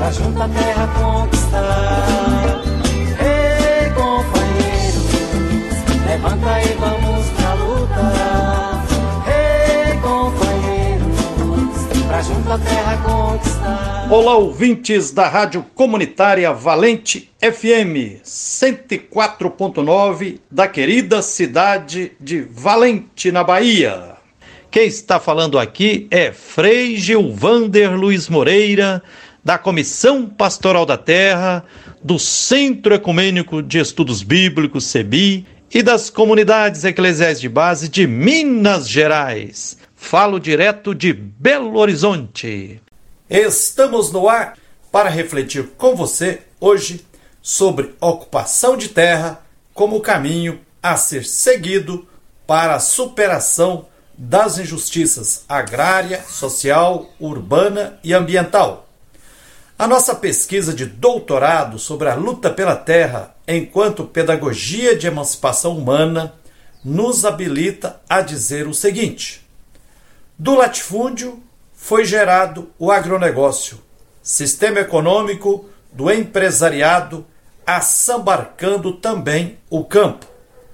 pra junto a terra conquistar. Ei, companheiros, levanta e vamos pra luta. Ei, companheiros, pra junto a terra conquistar. Olá, ouvintes da Rádio Comunitária Valente FM 104.9 da querida cidade de Valente, na Bahia. Quem está falando aqui é Frei Gilvander Luiz Moreira, da Comissão Pastoral da Terra, do Centro Ecumênico de Estudos Bíblicos, CEBI, e das comunidades eclesiais de base de Minas Gerais. Falo direto de Belo Horizonte. Estamos no ar para refletir com você hoje sobre ocupação de terra como caminho a ser seguido para a superação das injustiças agrária, social, urbana e ambiental. A nossa pesquisa de doutorado sobre a luta pela terra enquanto pedagogia de emancipação humana nos habilita a dizer o seguinte: do latifúndio foi gerado o agronegócio, sistema econômico do empresariado assambarcando também o campo,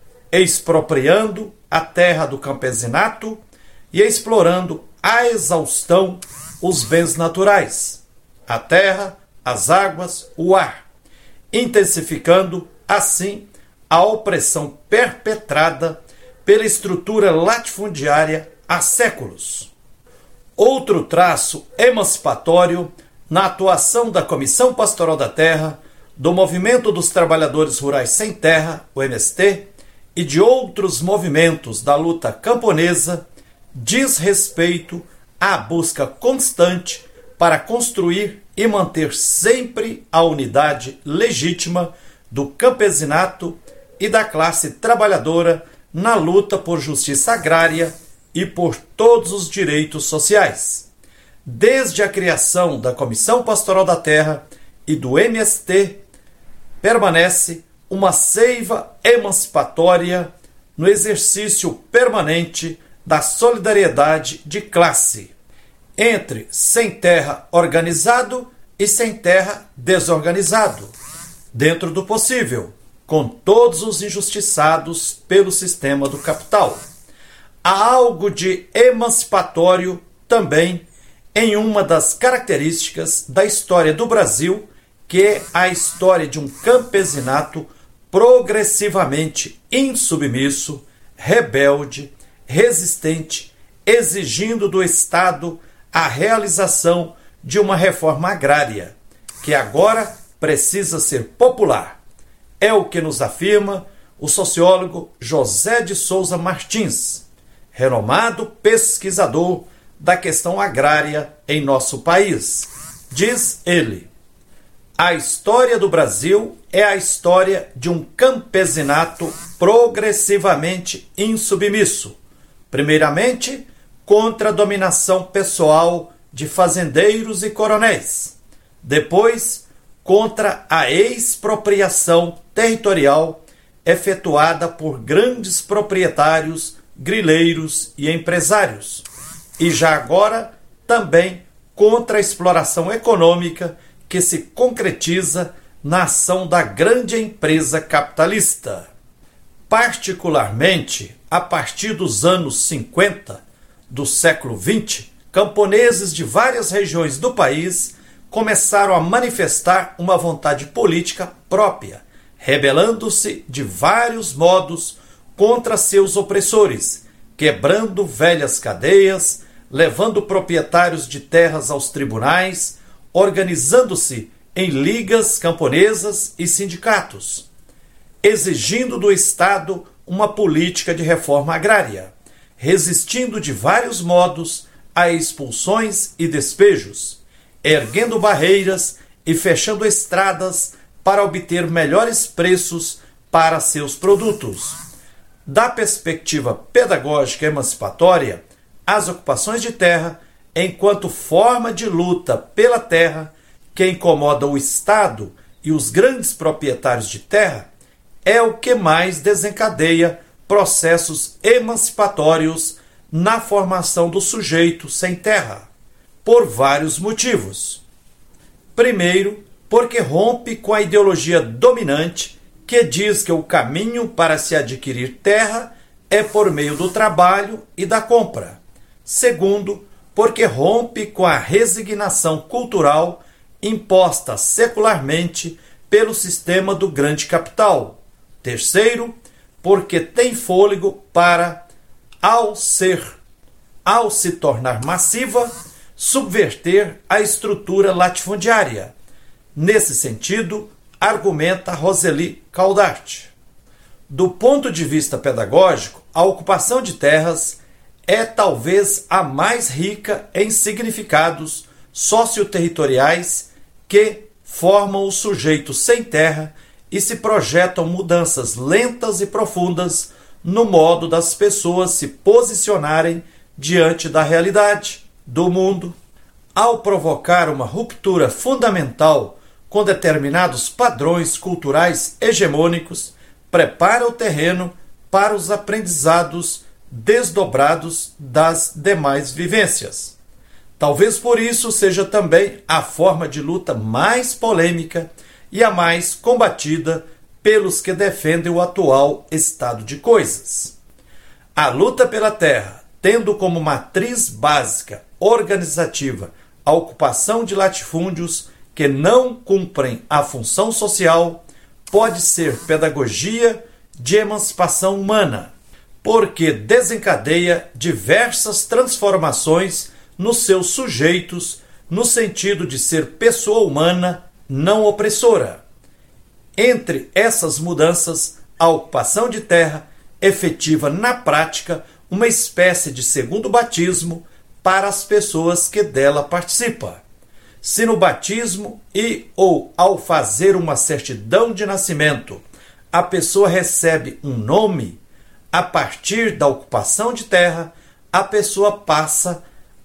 expropriando a terra do campesinato e explorando à exaustão os bens naturais, a terra, as águas, o ar, intensificando, assim, a opressão perpetrada pela estrutura latifundiária há séculos. Outro traço emancipatório na atuação da Comissão Pastoral da Terra, do Movimento dos Trabalhadores Rurais Sem Terra, o MST, e de outros movimentos da luta camponesa, diz respeito à busca constante para construir e manter sempre a unidade legítima do campesinato e da classe trabalhadora na luta por justiça agrária e por todos os direitos sociais. Desde a criação da Comissão Pastoral da Terra e do MST, permanece uma seiva emancipatória no exercício permanente da solidariedade de classe entre sem terra organizado e sem terra desorganizado, dentro do possível, com todos os injustiçados pelo sistema do capital. Há algo de emancipatório também em uma das características da história do Brasil, que é a história de um campesinato progressivamente insubmisso, rebelde, resistente, exigindo do Estado a realização de uma reforma agrária, que agora precisa ser popular. É o que nos afirma o sociólogo José de Souza Martins, renomado pesquisador da questão agrária em nosso país. Diz ele: a história do Brasil é a história de um campesinato progressivamente insubmisso, primeiramente contra a dominação pessoal de fazendeiros e coronéis, depois contra a expropriação territorial efetuada por grandes proprietários, grileiros e empresários, e já agora também contra a exploração econômica que se concretiza na ação da grande empresa capitalista. Particularmente, a partir dos anos 50 do século XX, camponeses de várias regiões do país começaram a manifestar uma vontade política própria, rebelando-se de vários modos contra seus opressores, quebrando velhas cadeias, levando proprietários de terras aos tribunais, organizando-se em ligas camponesas e sindicatos, exigindo do Estado uma política de reforma agrária, resistindo de vários modos a expulsões e despejos, erguendo barreiras e fechando estradas para obter melhores preços para seus produtos. Da perspectiva pedagógica emancipatória, as ocupações de terra, enquanto forma de luta pela terra que incomoda o Estado e os grandes proprietários de terra, é o que mais desencadeia processos emancipatórios na formação do sujeito sem terra, por vários motivos. Primeiro, porque rompe com a ideologia dominante que diz que o caminho para se adquirir terra é por meio do trabalho e da compra. Segundo, porque rompe com a resignação cultural imposta secularmente pelo sistema do grande capital. Terceiro, porque tem fôlego para, ao se tornar massiva, subverter a estrutura latifundiária. Nesse sentido, argumenta Roseli Caudart. Do ponto de vista pedagógico, a ocupação de terras é talvez a mais rica em significados socioterritoriais que formam o sujeito sem terra e se projetam mudanças lentas e profundas no modo das pessoas se posicionarem diante da realidade, do mundo, ao provocar uma ruptura fundamental com determinados padrões culturais hegemônicos, prepara o terreno para os aprendizados desdobrados das demais vivências. Talvez por isso seja também a forma de luta mais polêmica e a mais combatida pelos que defendem o atual estado de coisas. A luta pela terra, tendo como matriz básica organizativa a ocupação de latifúndios que não cumprem a função social, pode ser pedagogia de emancipação humana, porque desencadeia diversas transformações nos seus sujeitos, no sentido de ser pessoa humana não opressora. Entre essas mudanças, a ocupação de terra efetiva na prática uma espécie de segundo batismo para as pessoas que dela participam. Se no batismo ou ao fazer uma certidão de nascimento a pessoa recebe um nome, a partir da ocupação de terra, a pessoa passa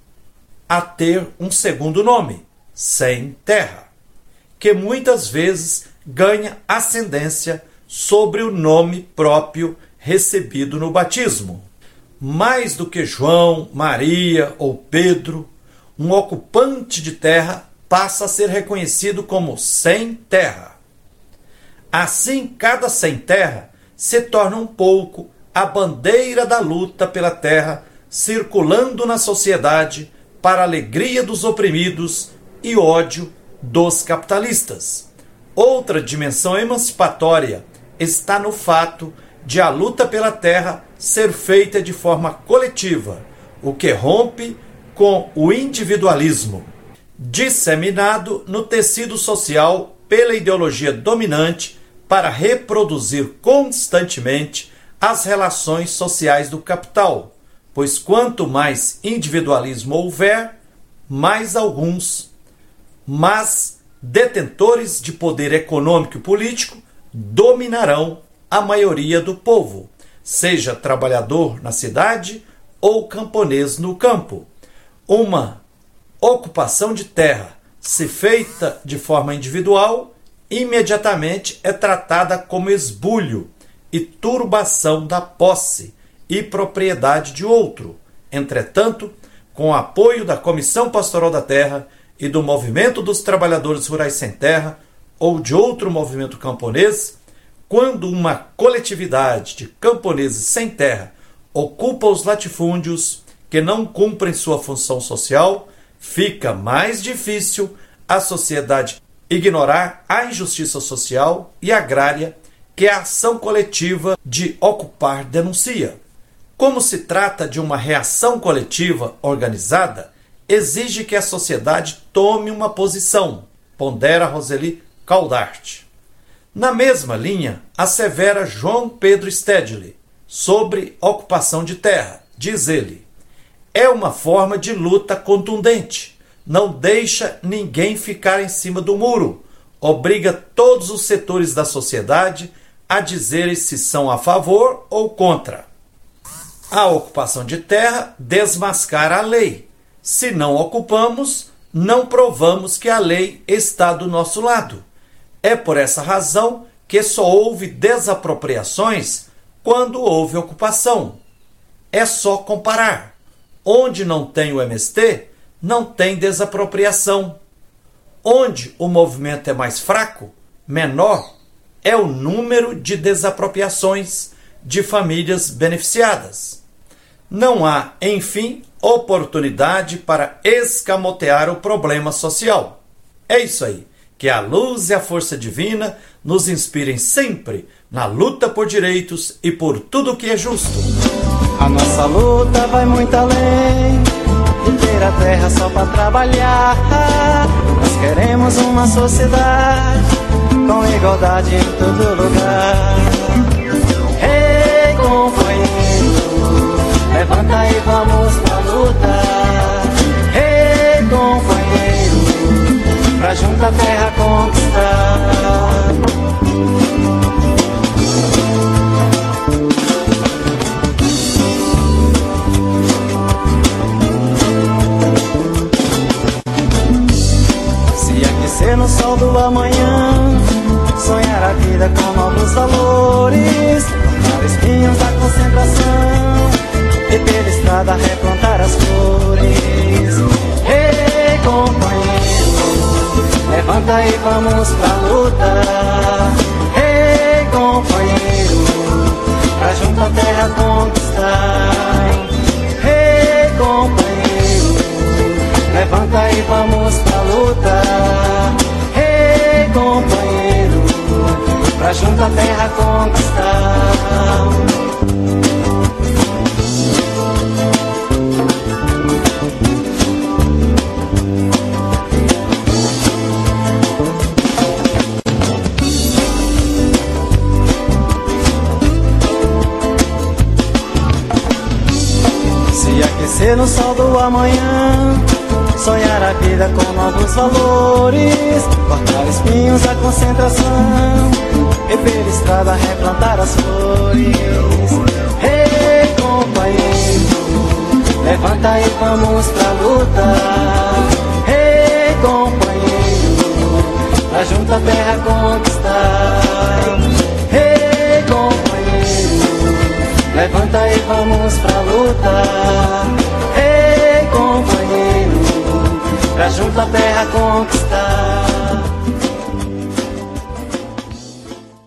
a ter um segundo nome, sem terra, que muitas vezes ganha ascendência sobre o nome próprio recebido no batismo. Mais do que João, Maria ou Pedro, um ocupante de terra passa a ser reconhecido como sem terra. Assim, cada sem terra se torna um pouco a bandeira da luta pela terra, circulando na sociedade para a alegria dos oprimidos e ódio dos capitalistas. Outra dimensão emancipatória está no fato de a luta pela terra ser feita de forma coletiva, o que rompe com o individualismo, disseminado no tecido social pela ideologia dominante para reproduzir constantemente as relações sociais do capital, pois quanto mais individualismo houver, mais alguns, mas detentores de poder econômico e político dominarão a maioria do povo, seja trabalhador na cidade ou camponês no campo. Uma ocupação de terra, se feita de forma individual, imediatamente é tratada como esbulho e turbação da posse e propriedade de outro. Entretanto, com o apoio da Comissão Pastoral da Terra e do Movimento dos Trabalhadores Rurais Sem Terra ou de outro movimento camponês, quando uma coletividade de camponeses sem terra ocupa os latifúndios que não cumprem sua função social, fica mais difícil a sociedade ignorar a injustiça social e agrária que a ação coletiva de ocupar denuncia. Como se trata de uma reação coletiva organizada, exige que a sociedade tome uma posição, pondera Roseli Caudart. Na mesma linha, assevera João Pedro Stedley sobre ocupação de terra. Diz ele: é uma forma de luta contundente, não deixa ninguém ficar em cima do muro, obriga todos os setores da sociedade a dizerem se são a favor ou contra. A ocupação de terra desmascara a lei. Se não ocupamos, não provamos que a lei está do nosso lado. É por essa razão que só houve desapropriações quando houve ocupação. É só comparar. Onde não tem o MST, não tem desapropriação. Onde o movimento é mais fraco, menor é o número de desapropriações de famílias beneficiadas. Não há, enfim, oportunidade para escamotear o problema social. É isso aí, que a luz e a força divina nos inspirem sempre na luta por direitos e por tudo que é justo. A nossa luta vai muito além de ter a terra só para trabalhar. Nós queremos uma sociedade com igualdade em todo lugar. Ei, companheiro, levanta e vamos pra luta. Ei, companheiro, pra junto a terra conquistar. Se aquecer no sol do amanhã, sonhar a vida com novos valores, cortar espinhos da concentração e pela estrada replantar as flores. Ei, companheiro, levanta e vamos pra luta. Ei, companheiro, pra junto a terra conquistar. Ei, companheiro, levanta e vamos pra luta. Ei, companheiro, pra junto a terra conquistar. Se aquecer no sol do amanhã, sonhar a vida com novos valores, cortar espinhos da concentração e pela estrada replantar as flores. Ei, companheiro, levanta e vamos pra luta. Ei, companheiro, pra junto a terra conquistar. Ei, companheiro, levanta e vamos pra luta. Ei, companheiro, pra junto a terra conquistar.